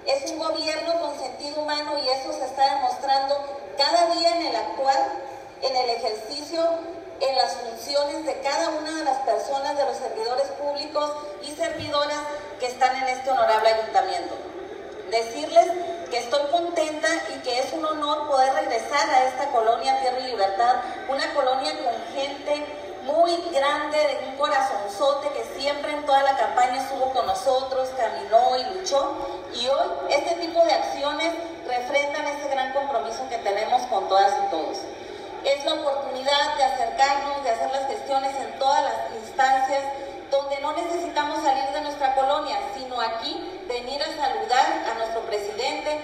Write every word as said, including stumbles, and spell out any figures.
Es un gobierno con sentido humano y eso se está demostrando cada día en el actuar, en el ejercicio, en las funciones de cada una de las personas, de los servidores públicos y servidoras que están en este honorable ayuntamiento. Decirles que estoy contenta y que es un honor poder regresar a esta colonia Tierra y Libertad, una colonia con gente muy grande, de un corazonzote que siempre en toda la campaña estuvo con nosotros, caminó y luchó, y hoy este tipo de acciones refrendan ese gran compromiso que tenemos con todas y todos. Es la oportunidad de acercarnos, de hacer las gestiones en todas las instancias donde no necesitamos salir de nuestra colonia, sino aquí venir a saludar a nuestro presidente,